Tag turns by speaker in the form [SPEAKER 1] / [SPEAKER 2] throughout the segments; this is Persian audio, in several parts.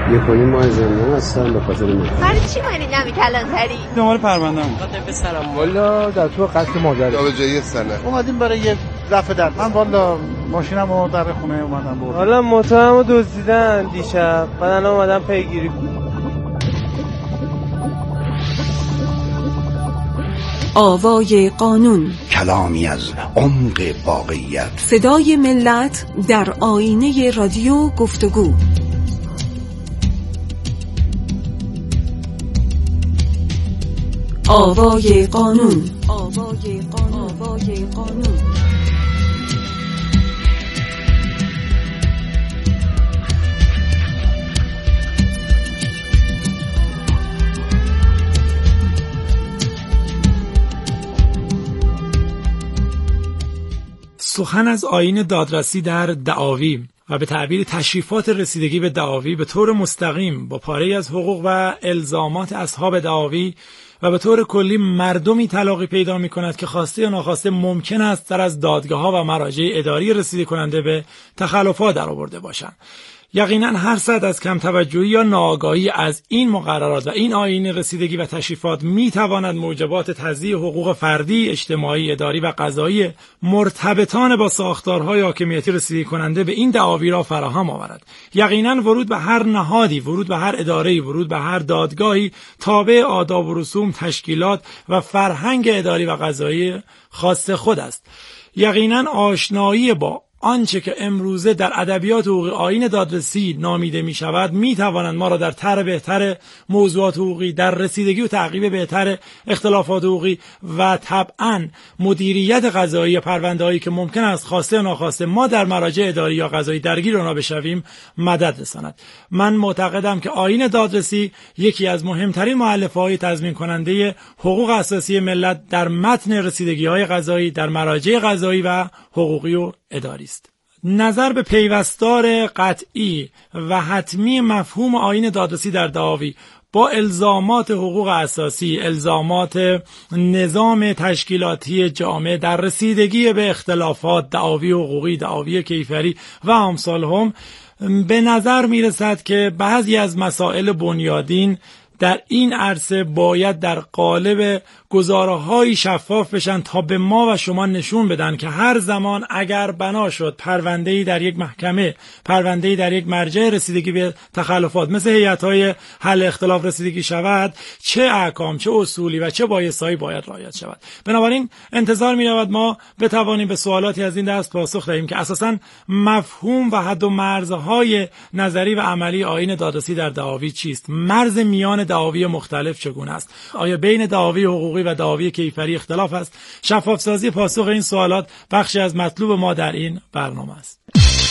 [SPEAKER 1] ماه زندان هستم به خاطر من.
[SPEAKER 2] برای چی من نمی کلانتری؟
[SPEAKER 3] دنبال پرونده‌ام.
[SPEAKER 4] خاطر پسرم.
[SPEAKER 5] والا در تو قتل مادر.
[SPEAKER 6] جابجایی سنه.
[SPEAKER 5] اومدیم برای یه رفع در. من والا ماشینمو در خونه اومدم برد.
[SPEAKER 7] والا موتورمو دزدیدن دیشب. بعد اومدم پیگیری.
[SPEAKER 8] آوای قانون،
[SPEAKER 9] کلامی از عمق واقعیت،
[SPEAKER 8] صدای ملت در آینه رادیو گفتگو. آوای قانون، آوای قانون، آوای قانون.
[SPEAKER 3] سخن از آیین دادرسی در دعاوی و به تعبیر تشریفات رسیدگی به دعاوی به طور مستقیم با پاره‌ای از حقوق و الزامات اصحاب دعاوی و به طور کلی مردمی تلاقی پیدا می‌کند که خواسته یا ناخواسته ممکن است در از دادگاه‌ها و مراجع اداری رسیدگی کننده به تخلفات درآورده باشند. یقینا هر صد از کم توجهی یا ناآگاهی از این مقررات و این آیین رسیدگی و تشریفات میتواند موجبات تضییع حقوق فردی، اجتماعی، اداری و قضایی مرتبطان با ساختارهای حاکمیتی رسیدگی کننده به این دعاوی را فراهم آورد. یقینا ورود به هر نهادی، ورود به هر اداره‌ای، ورود به هر دادگاهی تابع آداب و رسوم، تشکیلات و فرهنگ اداری و قضایی خاص خود است. یقینا آشنایی با آنچه که امروزه در ادبیات حقوقی آیین دادرسی نامیده می شود می توانند ما را در طرح بهتر موضوعات حقوقی، در رسیدگی و تعقیب بهتر اختلافات حقوقی و طبعا مدیریت قضایی پرونده‌هایی که ممکن است خواسته یا ناخواسته ما در مراجع اداری یا قضایی درگیر آنها بشویم مدد رساند. من معتقدم که آیین دادرسی یکی از مهمترین مؤلفه‌های تضمین کننده حقوق اساسی ملت در متن رسیدگی‌های قضایی در مراجع قضایی و حقوقی و اداری است. نظر به پیوستار قطعی و حتمی مفهوم آیین دادرسی در دعاوی با الزامات حقوق اساسی، الزامات نظام تشکیلاتی جامعه در رسیدگی به اختلافات دعاوی حقوقی، دعاوی کیفری و امثال هم، به نظر می رسد که بعضی از مسائل بنیادین در این عرصه باید در قالب گزاره‌های شفاف بشن تا به ما و شما نشون بدن که هر زمان اگر بنا شد پرونده‌ای در یک محکمه، پرونده‌ای در یک مرجع رسیدگی به تخلفات مثل هیئت‌های حل اختلاف رسیدگی شود، چه احکام، چه اصولی و چه بایسته‌ای باید رعایت شود. بنابراین انتظار می‌رود ما بتوانیم به سوالاتی از این دست پاسخ دهیم که اساساً مفهوم و حد و مرزهای نظری و عملی آیین دادرسی در دعاوی چیست؟ مرز میان دعاوی مختلف چگونه است؟ آیا بین دعاوی حقوقی و دعاوی کیفری اختلاف است؟ شفاف سازی پاسخ این سوالات بخشی از مطلوب ما در این برنامه است.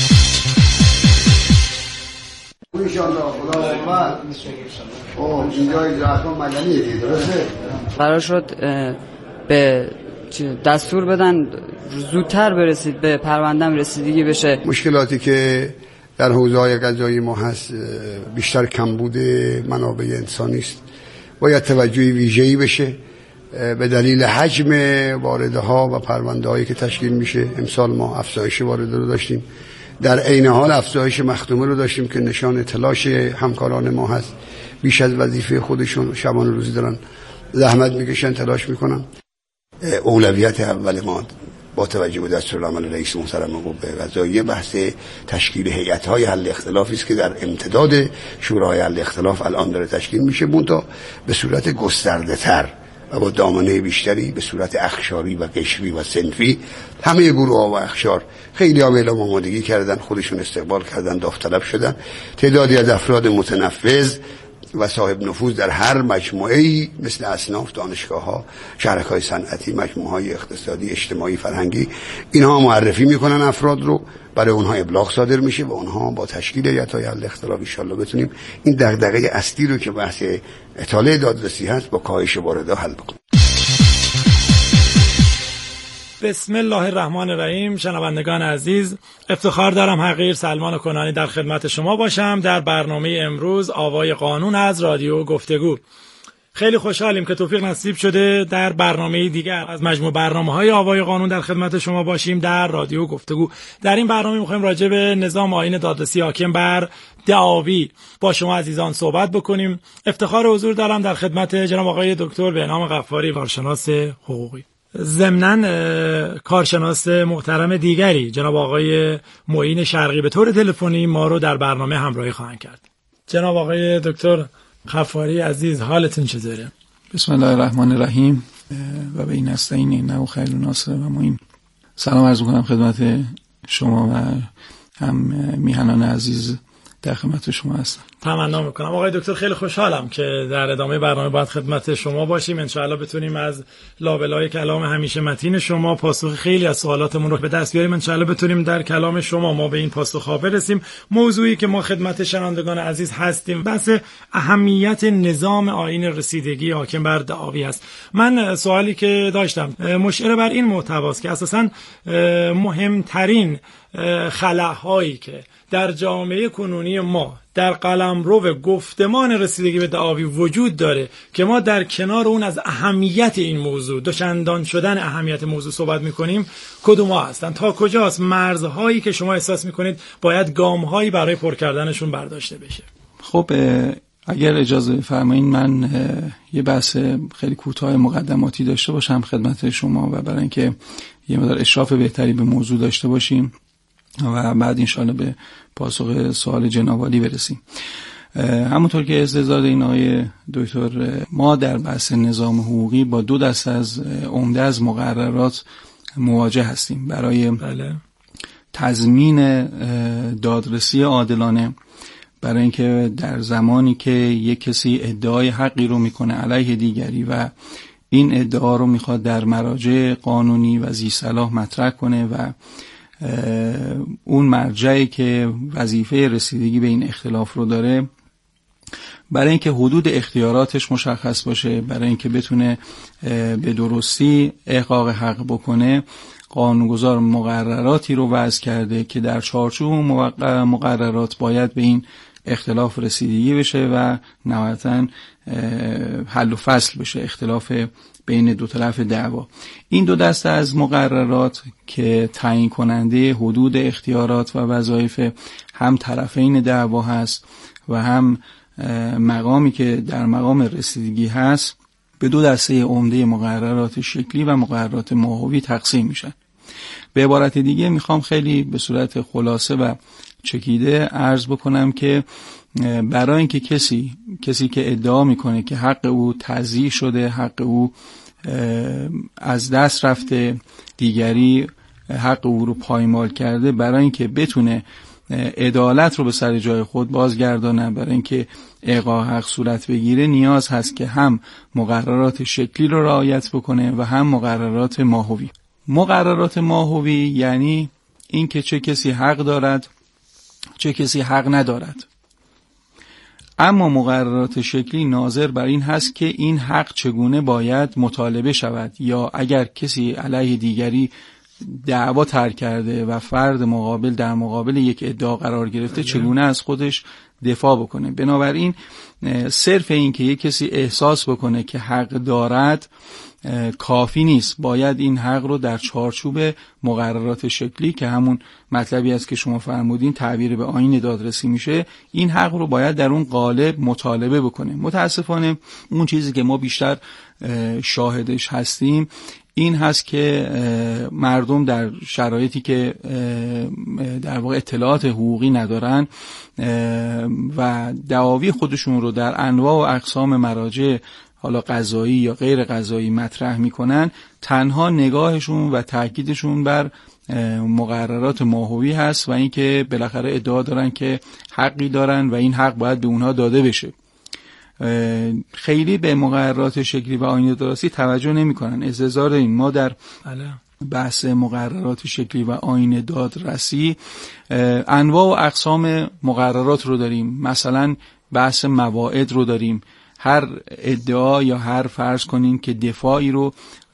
[SPEAKER 4] قرار شد به دستور بدن زودتر برسید به پرونده‌ام رسیدگی بشه.
[SPEAKER 6] مشکلاتی که در حوزه‌های قضایی ما هست بیشتر کمبود منابع انسانی است. باید توجهی ویژه‌ای بشه به دلیل حجم واردها و پرونده‌هایی که تشکیل میشه. امسال ما افزایش وارده رو داشتیم، در عین حال افزایش مختومه رو داشتیم که نشان تلاش همکاران ما هست. بیش از وظیفه خودشون شبانه روزی دارن زحمت میکشن، تلاش میکنن. اولویت اول ما با توجه به دستورالعمل رئیس محترم قوه قضاییه بحث تشکیل هیئت‌های حل اختلافی است که در امتداد شورای حل اختلاف الان داره تشکیل میشه، منتها به صورت گسترده‌تر و با دامنه بیشتری، به صورت اخشاری و قشری و صنفی. همه گروه‌ها و اخشار خیلی اعلام آمادگی کردن، خودشون استقبال کردن، داوطلب شدن. تعدادی از افراد متنفذ و صاحب نفوذ در هر مجموعه‌ای مثل اصناف، دانشگاه‌ها، شهرک‌های صنعتی، مجموعه‌های اقتصادی، اجتماعی، فرهنگی، اینها معرفی میکنن افراد رو، برای اونها ابلاغ صادر میشه و اونها با تشکیل هیئت‌های حل اختلاف ان شاءالله بتونیم این دغدغه اصلی رو که بحث اطاله دادرسی هست با کاهش واردها حل بکنیم.
[SPEAKER 3] بسم الله الرحمن الرحیم. شنوندگان عزیز، افتخار دارم حقیر سلمان کنانی در خدمت شما باشم در برنامه امروز آوای قانون از رادیو گفتگو. خیلی خوشحالیم که توفیق نصیب شده در برنامه دیگر از مجموع برنامه‌های آوای قانون در خدمت شما باشیم در رادیو گفتگو. در این برنامه می‌خوایم راجع به نظام آیین دادرسی حاکم بر دعاوی با شما عزیزان صحبت بکنیم. افتخار حضور دارم در خدمت جناب آقای دکتر بهنام غفاری، کارشناس حقوقی. ضمناً کارشناس محترم دیگری جناب آقای معین شرقی به طور تلفنی ما رو در برنامه همراهی خواهند کرد. جناب آقای دکتر غفاری عزیز، حالتون چطوره؟
[SPEAKER 10] بسم الله الرحمن الرحیم و به این نستعین انه خیر الناصر و معین. سلام عرض می‌کنم خدمت شما و هم میهنان عزیز در خدمت شما هستم.
[SPEAKER 3] تمنا میکنم. آقای دکتر خیلی خوشحالم که در ادامه برنامه باید خدمت شما باشیم. انشاءالله بتونیم از لابلای کلام همیشه متین شما پاسخ خیلی از سوالاتمون رو به دست بیاریم. انشاءالله بتونیم در کلام شما ما به این پاسخ‌ها برسیم. موضوعی که ما خدمت شنوندگان عزیز هستیم بحث اهمیت نظام آیین رسیدگی حاکم بر دعاوی است. من سوالی که داشتم مشیر بر این محتواست که اساساً مهمترین خلاهایی که در جامعه کنونی ما در قلمرو گفتمان رسیدگی به دعاوی وجود داره که ما در کنار اون از اهمیت این موضوع، دوچندان شدن اهمیت موضوع صحبت میکنیم، کدوم ها هستن؟ تا کجاست مرزهایی که شما احساس میکنید باید گامهایی برای پر کردنشون برداشته بشه؟
[SPEAKER 10] خب اگر اجازه فرمایین من یه بحث خیلی کوتاه مقدماتی داشته باشم خدمت شما و برای اینکه یه مقدار اشراف بهتری به موضوع داشته باشیم و بعد انشاءالله به پاسخ سوال جناب عالی برسیم. همونطور که استعداد این آقای دکتر، ما در بحث نظام حقوقی با دو دسته از عمده از مقررات مواجه هستیم برای تضمین دادرسی عادلانه، برای اینکه در زمانی که یک کسی ادعای حقی رو میکنه علیه دیگری و این ادعا رو میخواد در مراجع قانونی و ذی صلاح مطرح کنه و اون مرجعی که وظیفه رسیدگی به این اختلاف رو داره، برای اینکه حدود اختیاراتش مشخص باشه، برای اینکه بتونه به درستی احقاق حق بکنه، قانونگذار مقرراتی رو وضع کرده که در چارچوب مقررات باید به این اختلاف رسیدگی بشه و نهایتاً حل و فصل بشه اختلاف بین دو طرف دعوا. این دو دسته از مقررات که تعیین کننده حدود اختیارات و وظایف هم طرفین دعوا هست و هم مقامی که در مقام رسیدگی هست، به دو دسته عمده مقررات شکلی و مقررات ماهوی تقسیم میشن. به عبارت دیگه میخوام خیلی به صورت خلاصه و چکیده عرض بکنم که برای اینکه کسی که ادعا میکنه که حق او تضییع شده، حق او از دست رفته، دیگری حق او رو پایمال کرده، برای اینکه بتونه عدالت رو به سر جای خود بازگردانه، برای اینکه احقاق حق صورت بگیره، نیاز هست که هم مقررات شکلی رو رعایت بکنه و هم مقررات ماهوی. مقررات ماهوی یعنی اینکه چه کسی حق دارد چه کسی حق ندارد. اما مقررات شکلی ناظر بر این هست که این حق چگونه باید مطالبه شود، یا اگر کسی علیه دیگری دعوا طرح کرده و فرد مقابل در مقابل یک ادعا قرار گرفته چگونه از خودش دفاع بکنه. بنابراین صرف این که یک کسی احساس بکنه که حق دارد کافی نیست، باید این حق رو در چارچوب مقررات شکلی که همون مطلبی است که شما فرمودین تعبیر به آیین دادرسی میشه، این حق رو باید در اون قالب مطالبه بکنه. متاسفانه اون چیزی که ما بیشتر شاهدش هستیم این هست که مردم در شرایطی که در واقع اطلاعات حقوقی ندارن و دعاوی خودشون رو در انواع و اقسام مراجع حالا قضایی یا غیر قضایی مطرح میکنن، تنها نگاهشون و تاکیدشون بر مقررات ماهوی هست و اینکه بالاخره ادعا دارن که حقی دارن و این حق باید به اونها داده بشه. خیلی به مقررات شکلی و آیین دادرسی توجه نمیکنن. استحضار این ما در بحث مقررات شکلی و آیین دادرسی انواع و اقسام مقررات رو داریم. مثلا بحث مواعید رو داریم، هر ادعا یا هر فرض کنین که دفاعی رو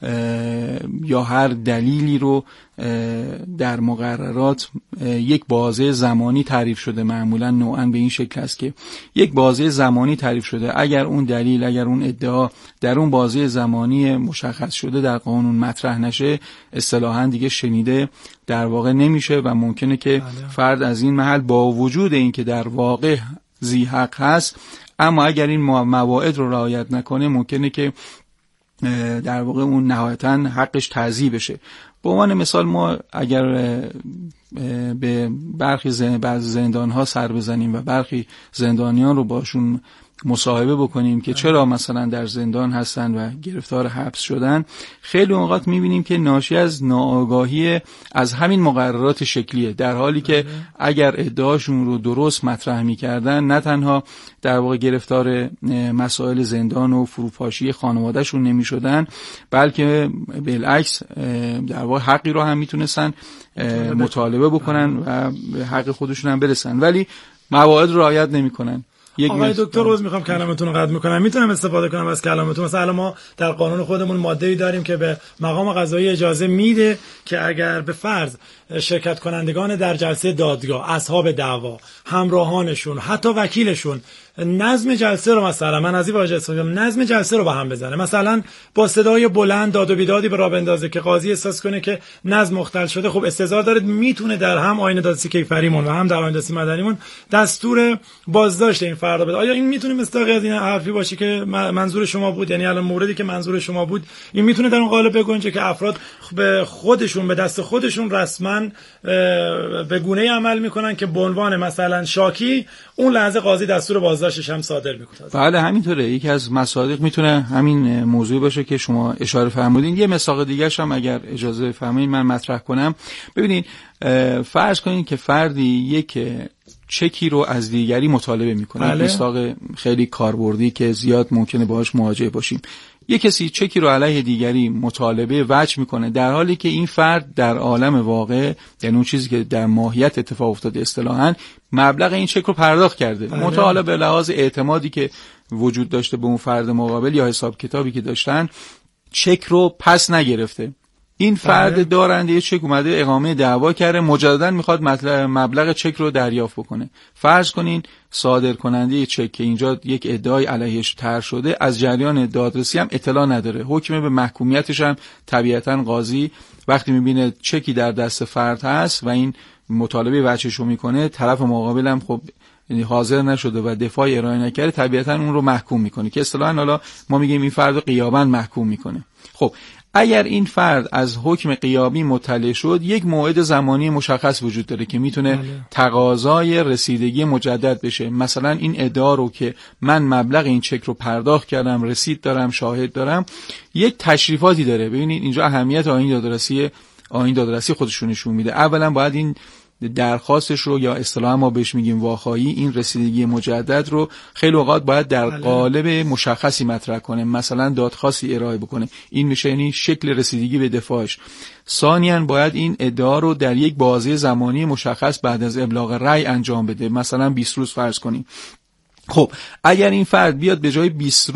[SPEAKER 10] یا هر دلیلی رو در مقررات یک بازه زمانی تعریف شده، معمولا نوعا به این شکل است که یک بازه زمانی تعریف شده، اگر اون دلیل، اگر اون ادعا در اون بازه زمانی مشخص شده در قانون مطرح نشه، اصطلاحاً دیگه شنیده در واقع نمیشه و ممکنه که فرد از این محل با وجود این که در واقع ذی حق هست، اما اگر این مواعید رو رعایت نکنه ممکنه که در واقع اون نهایتاً حقش تعزیه بشه. به عنوان مثال ما اگر به برخی بعضی زندان‌ها سر بزنیم و برخی زندانیان رو باشون مصاحبه بکنیم که چرا مثلا در زندان هستن و گرفتار حبس شدن، خیلی اوقات می‌بینیم که ناشی از ناآگاهی از همین مقررات شکلیه، در حالی که اگر ادعاشون رو درست مطرح می‌کردن نه تنها در واقع گرفتار مسائل زندان و فروپاشی خانواده‌شون نمی‌شدن، بلکه بالعکس در واقع حقی رو هم میتونستن مطالبه بکنن و به حق خودشون هم برسن، ولی مواعید رو رعایت نمی‌کنن.
[SPEAKER 3] آقای دکتر روز میخوام کلامتون رو قطع میکنم، میتونم استفاده کنم از کلامتون؟ مثلا ما در قانون خودمون ماده‌ای داریم که به مقام قضایی اجازه میده که اگر به فرض شرکت کنندگان در جلسه دادگاه، اصحاب دعوا، همراهانشون، حتی وکیلشون نظم جلسه رو، مثلا من از این واژه استفاده می‌کنم، نظم جلسه رو به هم بزنه، مثلا با صدای بلند داد و بیدادی به راه بندازه که قاضی احساس کنه که نظم مختل شده، خب استظهار داره میتونه در هم آیین دادرسی کیفریمون و هم در آیین دادرسی مدنیمون دستور بازداشت این فرد بده. آیا این میتونه مصداقی از این حرفی باشه که منظور شما بود؟ یعنی الان موردی که منظور شما بود این میتونه در اون قالب بگنجه که افراد به خودشون، به دست خودشون رسما به گونه‌ای عمل میکنن که به عنوان مثلا شاکی اون لحظه قاضی دستور بازداشتش هم صادر میکنه؟
[SPEAKER 10] بله همینطوره. یکی از مصادیق میتونه همین موضوع باشه که شما اشاره فرمودین. یه مثال دیگه هم اگر اجازه فرمایید من مطرح کنم. ببینید فرض کنید که فردی یک چکی رو از دیگری مطالبه میکنه، مصداق خیلی کاربردی که زیاد ممکنه باهاش مواجه باشیم. یک کسی چکی رو علیه دیگری مطالبه وجه میکنه در حالی که این فرد در عالم واقع، یعنی اون چیزی که در ماهیت اتفاق افتاده اصطلاحاً، مبلغ این چک رو پرداخت کرده، متعالی به لحاظ اعتمادی که وجود داشته به اون فرد مقابل یا حساب کتابی که داشتن چک رو پس نگرفته. این فرد دارنده چک اومده اقامه دعوا کرده، مجددا میخواد مبلغ چک رو دریافت بکنه. فرض کنین صادر کننده چک که اینجا یک ادعای علیهش طرح شده از جریان دادرسی هم اطلاع نداره، حکم به محکومیتش هم طبیعتا قاضی وقتی میبینه چکی در دست فرد هست و این مطالبه وجهش رو میکنه، طرف مقابل هم خب یعنی حاضر نشده و دفاع ارائه نکرده، طبیعتا اون رو محکوم میکنه که اصطلاحاً حالا ما میگیم این فرد رو غیاباً محکوم میکنه. خب اگر این فرد از حکم غیابی مطلع شد، یک موعد زمانی مشخص وجود داره که میتونه تقاضای رسیدگی مجدد بشه. مثلا این ادعا رو که من مبلغ این چک رو پرداخت کردم، رسید دارم، شاهد دارم، یک تشریفاتی داره. ببینید اینجا اهمیت آیین دادرسی خودش رو نشون میده. اولا باید این درخواستش رو یا اصطلاحا ما بهش میگیم واخایی، این رسیدگی مجدد رو خیلی اوقات باید در قالب مشخصی مطرح کنه، مثلا دادخواستی ارائه بکنه. این میشه یعنی شکل رسیدگی به دفاعش. ثانیاً باید این ادعا رو در یک بازه زمانی مشخص بعد از ابلاغ رأی انجام بده، مثلا 20 روز فرض کنیم. خب اگر این فرد بیاد به جای 20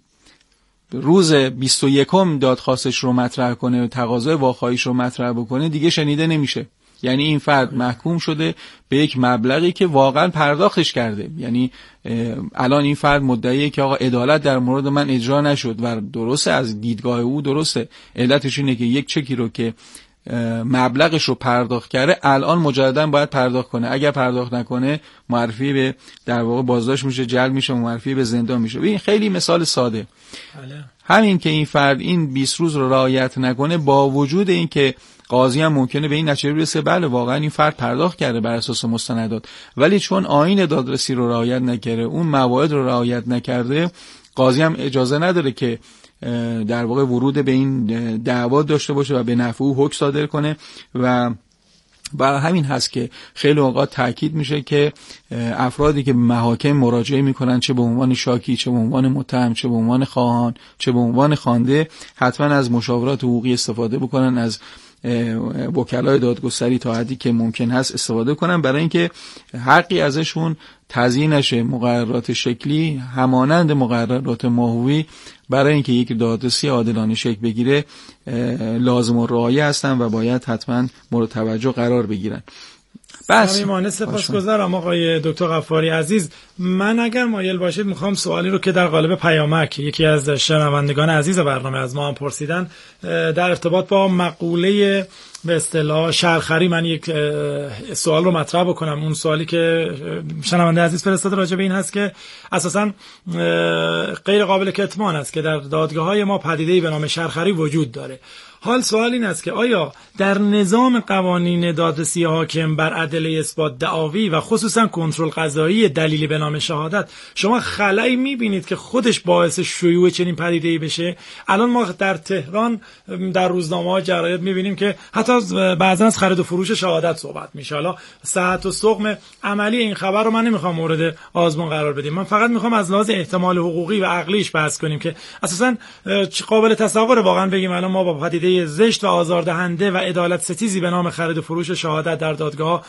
[SPEAKER 10] روز 21 دادخواستش رو مطرح کنه و تقاضای واخاییش رو مطرح بکنه، دیگه شنیده نمیشه. یعنی این فرد محکوم شده به یک مبلغی که واقعا پرداختش کرده. یعنی الان این فرد مدعیه که آقا عدالت در مورد من اجرا نشد و درسته، از دیدگاه او درسته، علتش اینه که یک چکی رو که مبلغش رو پرداخت کرده الان مجددا باید پرداخت کنه. اگر پرداخت نکنه معرفی به در واقع بازداشت میشه، جلب میشه، معرفی به زندان میشه. این خیلی مثال ساده. همین که این فرد این 20 روز رو رعایت نکنه، با وجود این که قاضی هم ممکنه به این نتیجه برسه بله واقعا این فرد پرداخت کرده بر اساس مستندات، ولی چون آیین دادرسی رو رعایت نکرده، اون مواعید رو رعایت نکرده، قاضی هم اجازه نداره که در واقع ورود به این دعوا داشته باشه و به نفع او حکم صادر کنه. و برای همین هست که خیلی اوقات تاکید میشه که افرادی که به محاکم مراجعه میکنن، چه به عنوان شاکی، چه به عنوان متهم، چه به عنوان خواهان، چه به عنوان خوانده، حتما از مشاورات حقوقی استفاده بکنن، از وکلای دادگستری تا حدی که ممکن هست استفاده کنن برای اینکه حقی ازشون تضییع نشه. مقررات شکلی همانند مقررات ماهوی برای اینکه یک دادرسی عادلانه شکل بگیره لازم و رعایه هستن و باید حتما مورد توجه قرار بگیرن. بس
[SPEAKER 3] صمیمانه سپاسگزارم آقای دکتر غفاری عزیز. من اگر مایل باشید میخوام سوالی رو که در قالب پیامک یکی از شنوندگان عزیز برنامه از ما هم پرسیدن در ارتباط با مقوله به اصطلاح شهرخری من یک سوال رو مطرح بکنم. اون سوالی که شنونده عزیز فرستاده راجع به این هست که اساساً غیر قابل کتمان است که در دادگاه‌های ما پدیده‌ای به نام شهرخری وجود داره. حال سوال این است که آیا در نظام قوانین دادرسی حاکم بر ادله اثبات دعاوی و خصوصا کنترل قضایی دلیلی به نام شهادت شما خلایی می‌بینید که خودش باعث شیوع چنین پدیده‌ای بشه؟ الان ما در تهران در روزنامه‌ها جراید می‌بینیم که حتی بعضا از خرید و فروش شهادت صحبت میشه. حالا صحت و سقم عملی این خبر رو من نمیخوام مورد آزمون قرار بدیم، من فقط میخوام از لحاظ احتمال حقوقی و عقلیش بحث کنیم که اساساً قابل تصور واقعا بگیم الان ما با پدیده زشت و آزاردهنده و عدالت ستیزی به نام خرید و فروش شهادت در دادگاه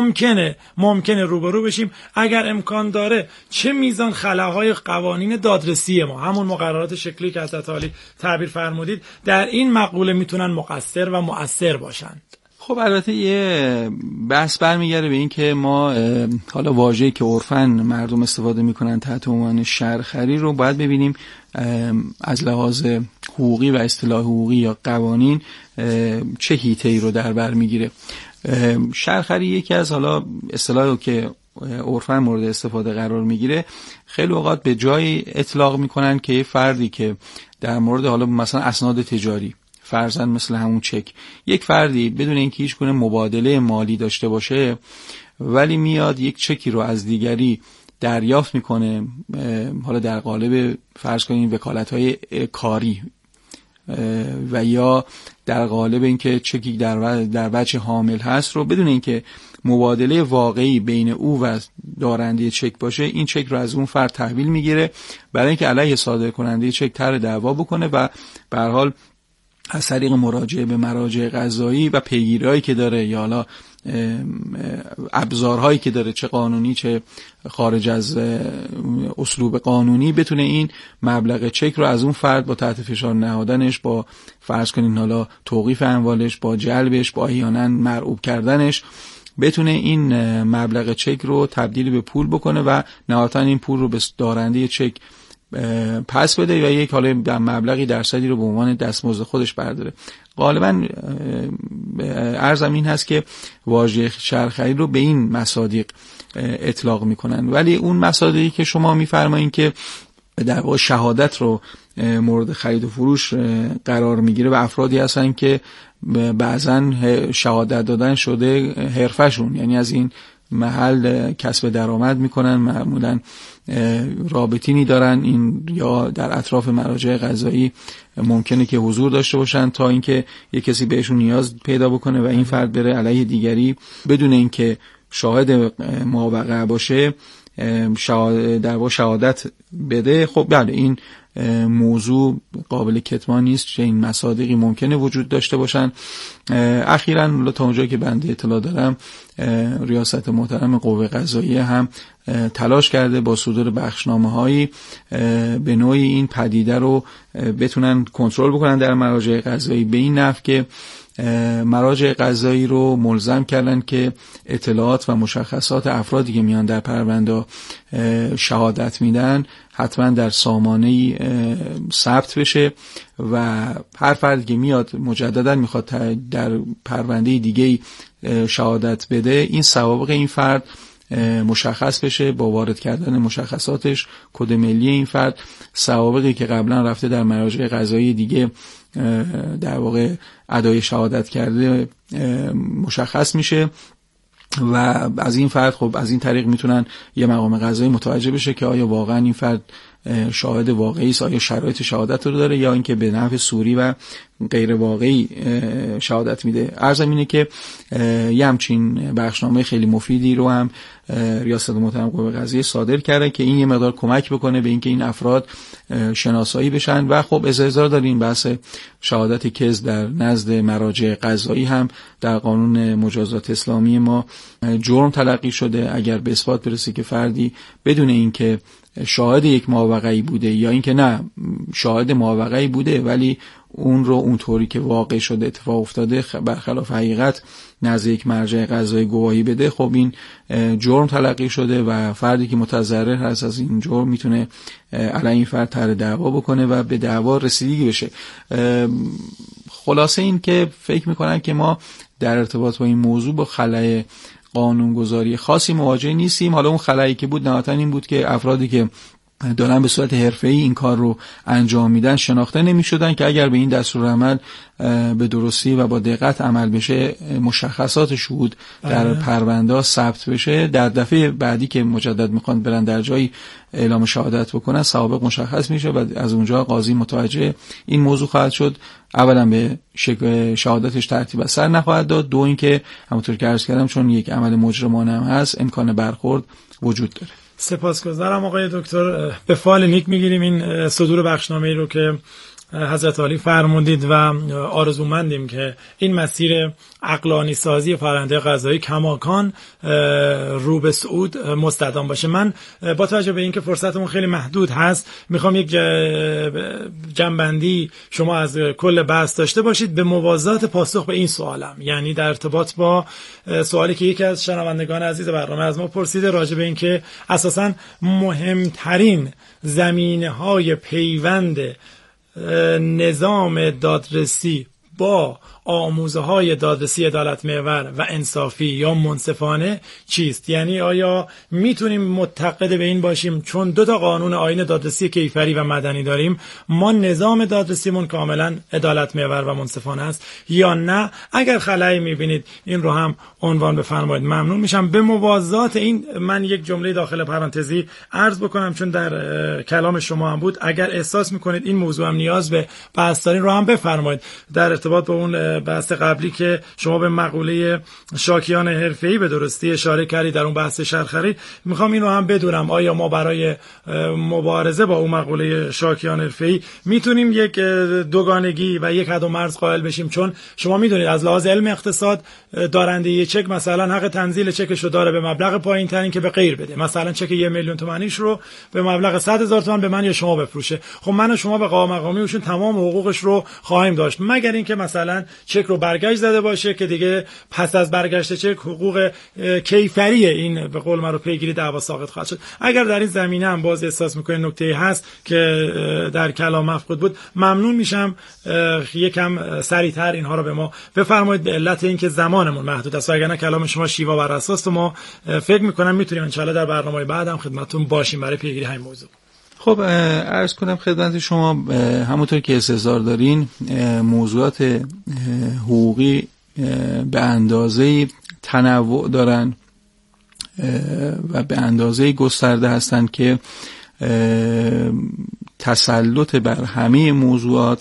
[SPEAKER 3] ممکنه روبرو بشیم. اگر امکان داره چه میزان خلاهای قوانین دادرسی ما، همون مقررات شکلی که حضرت عالی تعبیر فرمودید، در این مقوله میتونن مقصر و مؤثر باشند؟
[SPEAKER 10] خب البته یه بحث برمیگره به این که ما حالا واژه‌ای که عرفاً مردم استفاده میکنن تحت عنوان شهرخری رو باید ببینیم از لحاظ حقوقی و اصطلاح حقوقی یا قوانین چه حیطه‌ای رو در بر میگیره. شهرخری یکی از حالا اصطلاحی که عرفاً مورد استفاده قرار میگیره خیلی اوقات به جای اطلاق میکنن که یه فردی که در مورد حالا مثلا اسناد تجاری فرضاً مثل همون چک، یک فردی بدون اینکه هیچ گونه مبادله مالی داشته باشه ولی میاد یک چکی رو از دیگری دریافت میکنه، حالا در قالب فرض کنیم وکالت‌های کاری و یا در قالب اینکه چکی در وجه حامل هست رو بدون اینکه مبادله واقعی بین او و دارنده چک باشه این چک رو از اون فرد تحویل میگیره برای اینکه علیه صادر کننده چک طرح دعوا بکنه و به هر حال از طریق مراجعه به مراجع قضایی و پیگیری‌هایی که داره یا حالا ابزارهایی که داره چه قانونی چه خارج از اسلوب قانونی بتونه این مبلغ چک رو از اون فرد با تحت فشار نهادنش، با فرض کنین حالا توقیف اموالش، با جلبش، با احیانا مرعوب کردنش بتونه این مبلغ چک رو تبدیل به پول بکنه و نهایتاً این پول رو به دارنده چک پس بده و یک حالا در مبلغی درصدی رو به عنوان دستمزد خودش برداره. غالبا عرضم این هست که واژه شهرخری رو به این مصادیق اطلاق میکنن، ولی اون مصادیقی که شما میفرمایین که در واقع شهادت رو مورد خرید و فروش قرار میگیره و افرادی هستن که بعضن شهادت دادن شده حرفشون، یعنی از این محل کسب درآمد میکنن، معمولا رابطینی دارن این یا در اطراف مراجع قضایی ممکنه که حضور داشته باشن تا اینکه یک کسی بهشون نیاز پیدا بکنه و این فرد بره علیه دیگری بدون اینکه شاهد ماوقع باشه در واقع شهادت بده. خب بله این موضوع قابل کتمان نیست، چه این مصادیقی ممکنه وجود داشته باشن. اخیراً تا اونجایی که بنده اطلاع دارم ریاست محترم قوه قضاییه هم تلاش کرده با صدور بخشنامه‌هایی به نوعی این پدیده رو بتونن کنترل بکنن در مراجع قضایی به این نحو که مراجع قضایی رو ملزم کردن که اطلاعات و مشخصات افرادی که میان در پرونده شهادت میدن حتما در سامانه‌ای ثبت بشه و هر فردی که میاد مجددا میخواد در پرونده دیگه‌ای شهادت بده این سوابق این فرد مشخص بشه با وارد کردن مشخصاتش، کد ملی این فرد، سوابقی که قبلا رفته در مراجع قضایی دیگه در واقع ادای شهادت کرده مشخص میشه و از این فرد خب از این طریق میتونن یه مقام قضایی متوجه بشه که آیا واقعا این فرد شاهد واقعی است، آیا شرایط شهادت رو داره یا اینکه به نحو سوری و غیر واقعی شهادت میده. عرضم اینه که یه همچین بخشنامه خیلی مفیدی رو هم ریاست محترم قوه قضاییه صادر کرده که این یه مقدار کمک بکنه به اینکه این افراد شناسایی بشن. و خب اظهار داریم بحث شهادت کذب در نزد مراجع قضایی هم در قانون مجازات اسلامی ما جرم تلقی شده. اگر به اثبات برسه که فردی بدون اینکه شاهد یک ماوقعی بوده یا اینکه نه شاهد ماوقعی بوده ولی اون رو اونطوری که واقع شده اتفاق افتاده برخلاف حقیقت نزد یک مرجع قضایی گواهی بده، خب این جرم تلقی شده و فردی که متضرر هست از این جرم میتونه علیه این فرد طرح دعوا بکنه و به دعوا رسیدگی بشه. خلاصه این که فکر میکنن که ما در ارتباط با این موضوع با خلأ قانونگذاری خاصی مواجه نیستیم. حالا اون خلایی که بود نهایتاً این بود که افرادی که دارن به صورت حرفه‌ای این کار رو انجام میدن شناخته نمیشدن که اگر به این دستورالعمل به درستی و با دقت عمل بشه، مشخصات شهود در پرونده ثبت بشه، در دفعه بعدی که مجدد میخوان برن در جایی اعلام شهادت بکنن سوابق مشخص میشه و از اونجا قاضی متوجه این موضوع خواهد شد. اولا به شهادتش ترتیب اثر نخواهد داد، دو اینکه همونطور که عرض کردم چون یک عمل مجرمانه هم هست امکان برخورد وجود داره.
[SPEAKER 3] سپاسگزارم آقای دکتر. به فال نیک میگیریم این صدور بخشنامه‌ای رو که حضرت عالی فرمودید و آرزومندیم که این مسیر عقلانی سازی پرونده قضایی کماکان رو به صعود مستدام باشه. من با توجه به اینکه فرصتمون خیلی محدود هست میخوام یک جنبندی شما از کل بحث داشته باشید به موازات پاسخ به این سوالم، یعنی در ارتباط با سوالی که یکی از شنوندگان عزیز برنامه از ما پرسیده راجع به اینکه اساساً مهمترین زمینه‌های پیوند نظام دادرسی با آموزه‌های دادرسی عدالت محور و انصافی یا منصفانه چیست؟ یعنی آیا میتونیم معتقد به این باشیم چون دو تا قانون آیین دادرسی کیفری و مدنی داریم ما نظام دادرسیمون کاملا عدالت محور و منصفانه است یا نه؟ اگر خلایی میبینید این رو هم عنوان بفرمایید ممنون میشم. به موازات این من یک جمله داخل پرانتزی عرض بکنم چون در کلام شما هم بود، اگر احساس میکنید این موضوع هم نیاز به بحث دارین رو هم بفرمایید. در ارتباط با اون بحث قبلی که شما به مقوله شاکیان حرفه‌ای به درستی اشاره کردید در اون بحث شرخری، میخوام این رو هم بدونم آیا ما برای مبارزه با اون مقوله شاکیان حرفه‌ای میتونیم یک دوگانگی و یک حد و مرز قائل بشیم؟ چون شما میدونید از لحاظ علم اقتصاد دارنده یه چک مثلا حق تنزیل چکش رو داره به مبلغ پایین‌ترین که به غیر بده، مثلا چک 1 میلیون تومانیش رو به مبلغ 100,000 تومان به من یا شما بفروشه. خب من و شما به قوام مقامی اوشون تمام حقوقش رو خواهیم داشت مگر اینکه مثلا چک رو برگشت زده باشه که دیگه پس از برگشت چک حقوق کیفری این به قول من رو پیگیری دعوا ساقط خواهد شد. اگر در این زمینه هم باز احساس می‌کنید نکته‌ای هست که در کلام مفقود بود ممنون میشم یکم سریعتر اینها رو به ما بفرمایید به علت اینکه زمانمون محدود است. اگر نه کلام شما شیوا بر اساس تو ما فکر می‌کنم میتونیم ان شاءالله در برنامه‌های بعد هم خدمتتون باشیم برای پیگیری همین موضوع.
[SPEAKER 10] خب عرض کنم خدمت شما همونطور که استحضار دارین موضوعات حقوقی به اندازه تنوع دارن و به اندازه گسترده هستن که تسلط بر همه موضوعات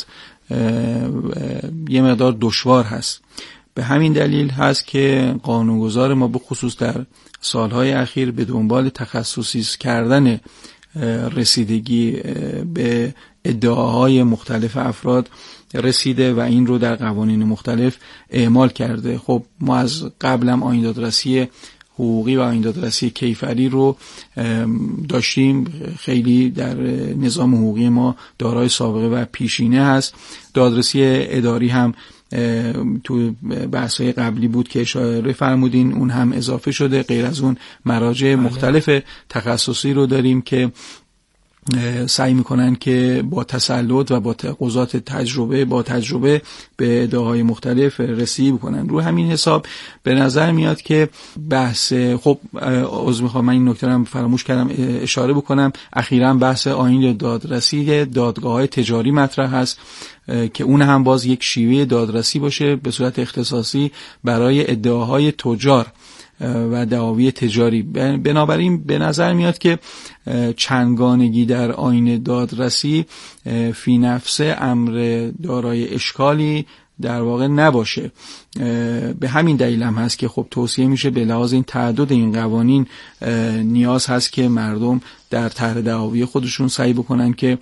[SPEAKER 10] یه مقدار دشوار هست. به همین دلیل هست که قانونگذار ما به خصوص در سالهای اخیر به دنبال تخصصی کردن رسیدگی به ادعاهای مختلف افراد رسیده و این رو در قوانین مختلف اعمال کرده. خب ما از قبلم آیین دادرسی حقوقی و آیین دادرسی کیفری رو داشتیم، خیلی در نظام حقوقی ما دارای سابقه و پیشینه هست. دادرسی اداری هم تو بحث‌های قبلی بود که اشاره فرمودین، اون هم اضافه شده. غیر از اون مراجع مختلف تخصصی رو داریم که سعی میکنن که با تسلط و با قضات با تجربه به ادعاهای مختلف رسیدگی بکنن. رو همین حساب به نظر میاد که بحث خب عذر میخوام من این نکته رو فراموش کردم اشاره بکنم، اخیراً بحث آیین دادرسی دادگاه‌های تجاری مطرح هست که اون هم باز یک شیوه دادرسی باشه به صورت اختصاصی برای ادعاهای تجار و دعاوی تجاری. بنابراین به نظر میاد که چندگانگی در آیین دادرسی فی نفسه امر دارای اشکالی در واقع نباشه. به همین دلیل هم هست که خب توصیه میشه به لحاظ این تعدد این قوانین نیاز هست که مردم در طرح دعاوی خودشون سعی بکنن که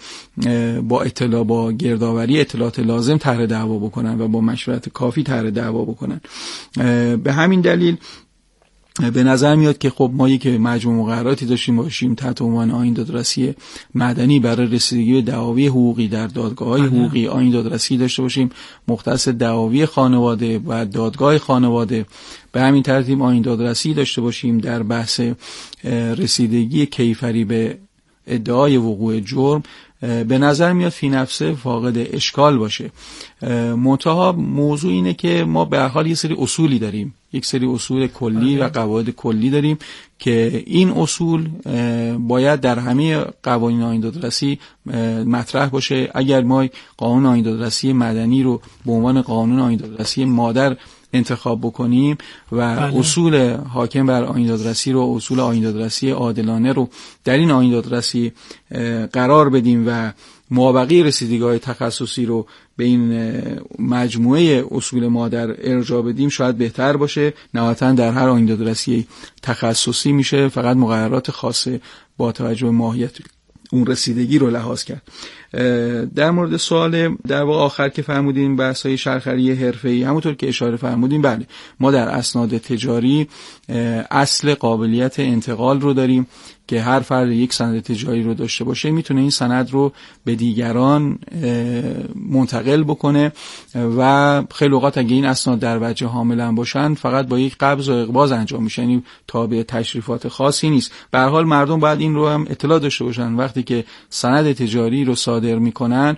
[SPEAKER 10] با گردآوری اطلاعات لازم طرح دعوا بکنن و با مشورت کافی طرح دعوا بکنن. به همین دلیل به نظر میاد که خب ما یک مجموعه مقرراتی داشتیم باشیم تحت عنوان آیین دادرسی مدنی برای رسیدگی به دعاوی حقوقی در دادگاه‌های حقوقی، آیین دادرسی داشته باشیم مختص دعاوی خانواده و دادگاه خانواده. به همین ترتیب آیین دادرسی داشته باشیم در بحث رسیدگی کیفری به ادعای وقوع جرم. به نظر میاد فی نفسه فاقد اشکال باشه. منتها موضوع اینه که ما به هر حال یه سری اصولی داریم، یک سری اصول کلی و قواعد کلی داریم که این اصول باید در همه قوانین آیین دادرسی مطرح باشه. اگر ما قانون آیین دادرسی مدنی رو به عنوان قانون آیین دادرسی مادر انتخاب بکنیم و اصول حاکم بر آیین دادرسی رو، اصول آیین دادرسی عادلانه رو در این آیین دادرسی قرار بدیم و مابقی رسیدگی‌های تخصصی رو به این مجموعه اصول مادر ارجاع بدیم شاید بهتر باشه. نهایتاً در هر آیین دادرسی تخصصی میشه فقط مقررات خاصه با توجه به ماهیت اون رسیدگی رو لحاظ کرد. در مورد سوال در واقع آخر که فرمودین بحث‌های شرخری حرفه‌ای، همونطور که اشاره فرمودین بله ما در اسناد تجاری اصل قابلیت انتقال رو داریم که هر فرد یک سند تجاری رو داشته باشه میتونه این سند رو به دیگران منتقل بکنه و خیلی اوقات اگه این اسناد در وجه حاملا باشن فقط با یک قبض و اقباض انجام میشه، یعنی تابع تشریفات خاصی نیست. به هر حال مردم باید این رو هم اطلاع داشته باشن وقتی که سند تجاری رو صادر میکنن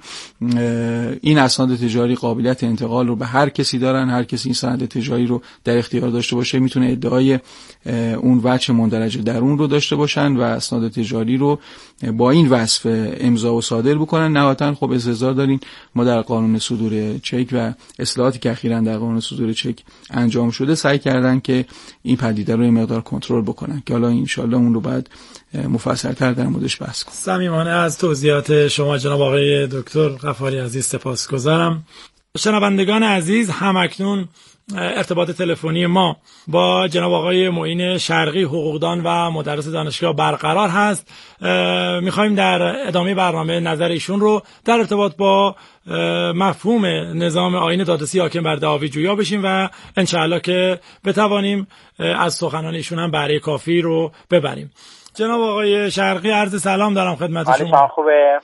[SPEAKER 10] این اسناد تجاری قابلیت انتقال رو به هر کسی دارن. هر کسی این سند تجاری رو در اختیار داشته باشه میتونه ادعای اون وجه مندرج درون رو داشته باشن و اسناد تجاری رو با این وصف امضا و صادر بکنن. نهایتاً خب استحضار دارین ما در قانون صدور چک و اصلاحاتی که اخیراً در قانون صدور چک انجام شده سعی کردن که این پدیده رو یه مقدار کنترل بکنن که حالا انشالله اون رو بعد مفصل‌تر در موردش بحث کنیم.
[SPEAKER 3] صمیمانه از توضیحات شما جناب آقای دکتر غفاری عزیز سپاسگزارم. شنوندگان عزیز همکنون ارتباط تلفنی ما با جناب آقای معین شرقی حقوقدان و مدرس دانشگاه برقرار هست. میخوایم در ادامه برنامه نظر ایشون رو در ارتباط با مفهوم نظام آیین دادرسی حاکم بر دعاوی جویا بشیم و انشاءالله که بتوانیم از سخنان ایشون هم بهره کافی رو ببریم. جناب آقای شرقی عرض سلام دارم خدمت شما.
[SPEAKER 11] خوبه.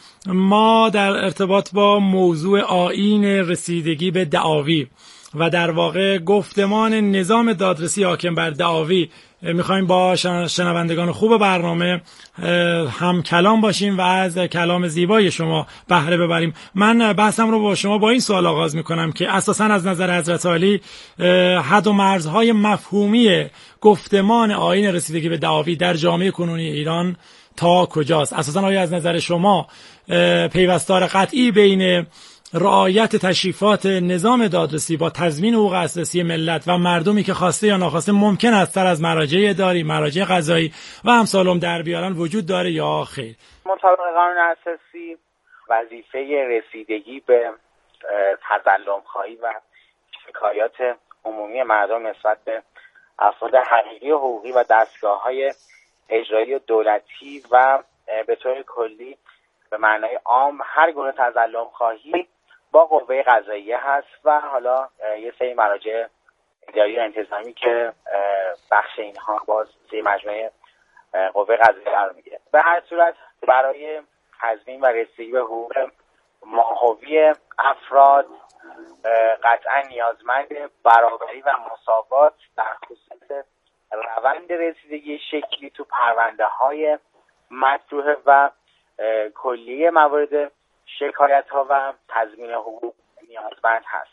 [SPEAKER 3] ما در ارتباط با موضوع آیین رسیدگی به دعاوی و در واقع گفتمان نظام دادرسی حاکم بر دعاوی میخوایم با شنوندگان خوب برنامه هم کلام باشیم و از کلام زیبای شما بهره ببریم. من بحثم رو با شما با این سوال آغاز میکنم که اساساً از نظر حضرت عالی حد و مرزهای مفهومی گفتمان آیین رسیدگی به دعاوی در جامعه کنونی ایران تا کجاست؟ اساساً آیا از نظر شما پیوستار قطعی بین رعایت تشریفات نظام دادرسی با تضمین حقوق اساسی ملت و مردمی که خواسته یا ناخواسته ممکن است تر از مراجع اداری، مراجع قضایی و امثالهم در بیارن وجود داره یا خیر؟
[SPEAKER 11] مطابق قانون اساسی وظیفه رسیدگی به تظلم خواهی و شکایات عمومی مردم نسبت به افراد حقیقی و حقوقی و دستگاه‌های اجرایی و دولتی و به طور کلی به معنای عام هر گونه تظلم خواهی با قوه قضاییه هست و حالا یه سری مراجع اداری و انتظامی که بخش اینها باز زیر مجموعه قوه قضاییه قرار میگیره. به هر صورت برای تضمین و رسیدگی به حقوق ماهوی افراد قطعا نیازمند برابری و مساوات در خصوص روند رسیدگی شکلی تو پرونده های مطروحه و کلیه موارد شکایت ها و تضمین حقوق نیازمند هست.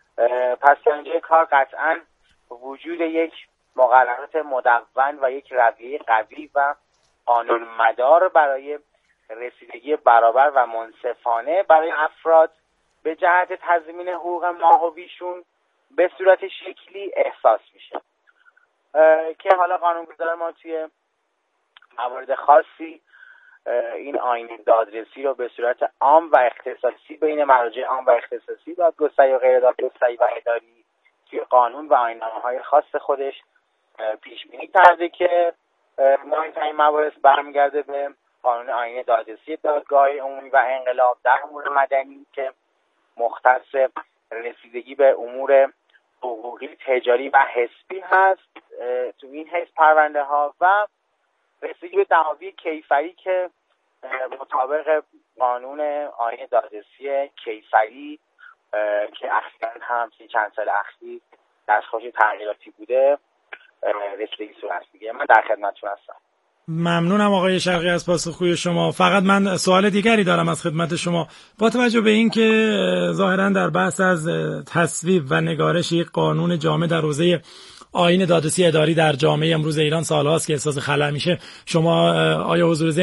[SPEAKER 11] پس اینجای کار قطعا وجود یک مقررات مدون و یک رویه قوی و قانون مدار برای رسیدگی برابر و منصفانه برای افراد به جهت تضمین حقوق ماهویشون به صورت شکلی احساس میشه که حالا قانونگذار ما توی موارد خاصی این آیین دادرسی رو به صورت عام و اختصاصی بین مراجع عام و اختصاصی دادگستری و غیر دادگستری و اداری توی قانون و آیین‌نامه‌های خاص خودش پیش بینی کرده که مهمترین موارد برمیگرده به قانون آیین دادرسی دادگاه عمومی و انقلاب در امور مدنی که مختص رسیدگی به امور حقوقی، تجاری و حزبی هست تو این حزب پرونده ها و رسیدگی به دعاوی کیفری که مطابق قانون آیین دادرسی کیفری که اخیراً هم چند سال اخیر دستخوش تغییراتی بوده رسیدگی صورت میگیره. من در خدمتتون هستم.
[SPEAKER 3] ممنونم آقای شرقی از پاسخگوی شما. فقط من سوال دیگری دارم از خدمت شما. با توجه به این که ظاهراً در بحث از تصویب و نگارش یک قانون جامع در حوزه آیین دادرسی اداری در جامعه امروز ایران سالهاست که احساس خلأ میشه، شما آیا حضور